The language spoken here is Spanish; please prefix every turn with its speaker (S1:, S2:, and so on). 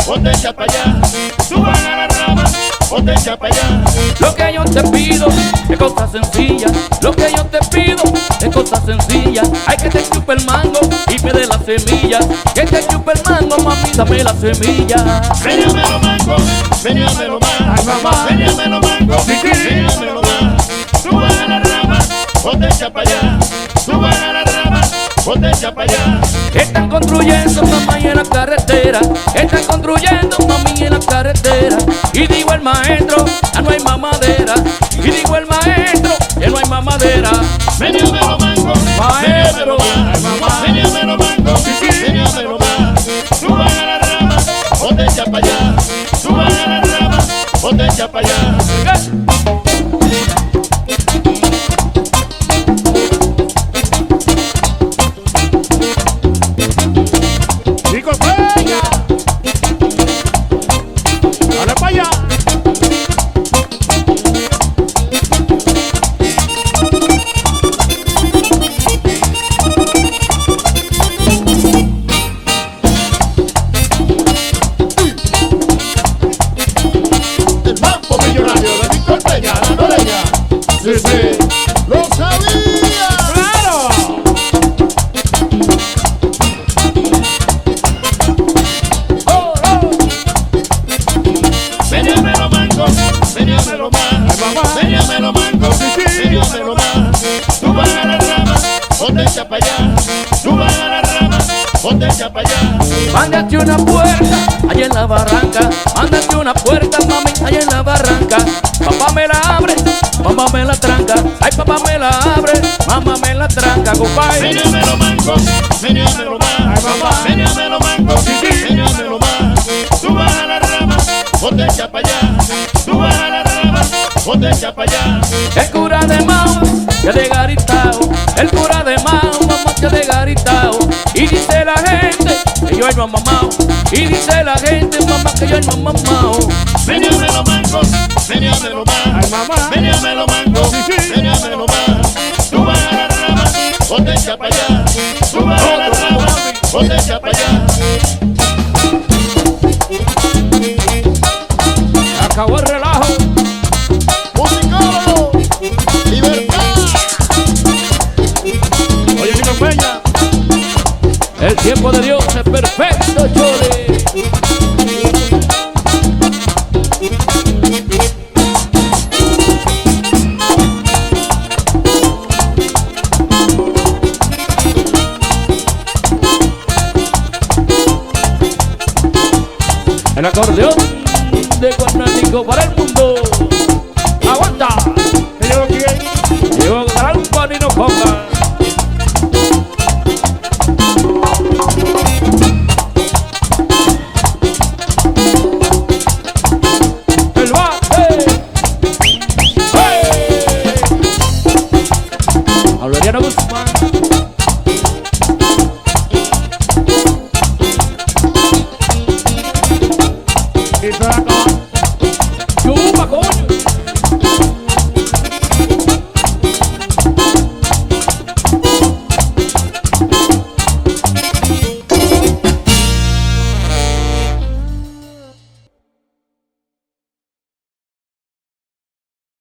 S1: ponte echa pa' allá. Suban a la rama, ponte echa pa' allá.
S2: Lo que yo te pido es cosa sencilla. Lo que yo te pido es cosa sencilla. Hay que te chupe el mango y me dé la semilla. Que te chupe el mango, mami, dame la semilla.
S1: Véñamelo mango, véñamelo más.
S2: Ay, mamá.
S1: Véñamelo mango, véñamelo más. Suban a la rama, ponte echa pa' allá. Suban a la rama, ponte echa pa' allá.
S2: Están construyendo, mamá, y en la carretera. Están construyendo, mami, en la carretera. Y digo el maestro, ya no hay mamadera. Y digo el maestro, ya no hay mamadera.
S1: Véñamelo mango, véñamelo más. Véñamelo mango, véñamelo más. Suban a la rama, ponte echa pa' allá. Suban a la rama, ponte echa pa' allá.
S3: Chico Peña, dale pa' allá.
S1: El mambo millonario de Víctor Peña, la noreña. Sí, sí, lo sabía.
S3: ¡Claro!
S1: Véñamelo mango, véñamelo más.
S3: mamá.
S1: Véñamelo mango, véñamelo más. Suban a la rama, ponte echa pa' allá. Suban a la rama, ponte echa pa' allá.
S2: Mándate una puerta allá en la barranca. Mándate una puerta, mami, allá en la barranca. Papá me la abre, mamá me la tranca. Ay, papá me la abre, mamá me la tranca, compadre.
S1: Véñamelo mango, véñamelo más. Véñamelo mango, véñamelo más. Suban a la rama, ponte echa pa' allá. Suban a la rama, ponte echa pa' allá.
S2: El cura de Mao, ya de Garitao. El cura de Mao, mamá, ya de Garitao. Y dice la gente que yo no he mamado. Y dice la gente, mamá, que yo no he mamado.
S1: Véñamelo mango, véñamelo más.
S3: Ay, mamá.
S1: Véñamelo mango, véñamelo más. Suban a la rama, ponte echa pa' allá. Suban a la rama, ponte echa pa' allá.
S2: Acabó el relajo.
S1: Musicólogo, libertad.
S3: Oye, Chico Peña,
S2: El tiempo de Dios es perfecto, chole. El acordeón de Guanático para el mundo. Aguanta.
S3: que yo lo quiero.
S2: Llevo gran panino conga. El bate. ¡Hey! Aureliano Guzmán.
S3: Y se la